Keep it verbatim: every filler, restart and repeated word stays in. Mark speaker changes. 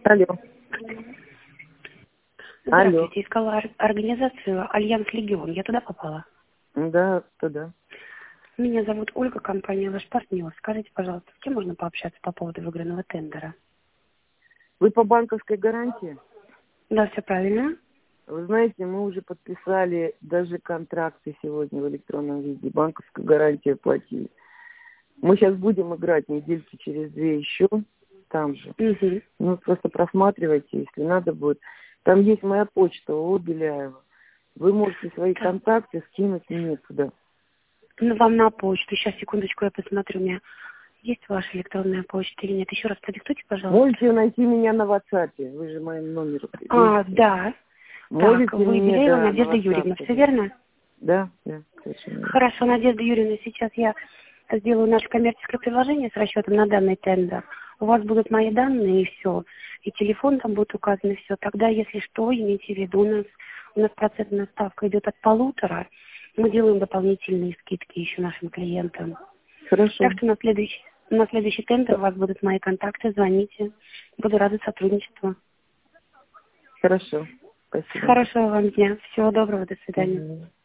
Speaker 1: Алло. Алло.
Speaker 2: Здравствуйте, искала ор- организацию Альянс Легион. Я туда попала?
Speaker 1: Да, туда.
Speaker 2: Меня зовут Ольга, компания «Ваш партнер». Скажите, пожалуйста, с кем можно пообщаться по поводу выигранного тендера?
Speaker 1: Вы по банковской гарантии?
Speaker 2: Да, все правильно.
Speaker 1: Вы знаете, мы уже подписали даже контракты сегодня в электронном виде. Банковскую гарантию платили. Мы сейчас будем играть недельки через две еще там же.
Speaker 2: Угу.
Speaker 1: Ну, просто просматривайте, если надо будет. Там есть моя почта, ООО Беляева. Вы можете свои
Speaker 2: Так.
Speaker 1: контакты скинуть мне туда.
Speaker 2: Ну, вам на почту. Сейчас, секундочку, я посмотрю. У меня есть ваша электронная почта или нет? Еще раз продиктуйте, пожалуйста.
Speaker 1: Можете найти меня на WhatsApp. Вы же моим номером.
Speaker 2: А, да.
Speaker 1: Можете
Speaker 2: Так, вы
Speaker 1: мне,
Speaker 2: Беляева
Speaker 1: да, на
Speaker 2: Надежда
Speaker 1: WhatsApp,
Speaker 2: Юрьевна, все
Speaker 1: да.
Speaker 2: верно?
Speaker 1: Да, да, совершенно.
Speaker 2: Хорошо, Надежда Юрьевна, сейчас я сделаю наше коммерческое предложение с расчетом на данный тендер. У вас будут мои данные и все. И телефон там будет указан, и все. Тогда, если что, имейте в виду, у нас, у нас процентная ставка идет от полутора. Мы делаем дополнительные скидки еще нашим клиентам.
Speaker 1: Хорошо.
Speaker 2: Так что на следующий, на следующий тендер у вас будут мои контакты, звоните. Буду рада сотрудничеству.
Speaker 1: Хорошо. Спасибо.
Speaker 2: Хорошего вам дня. Всего доброго. До свидания.
Speaker 1: Мгм.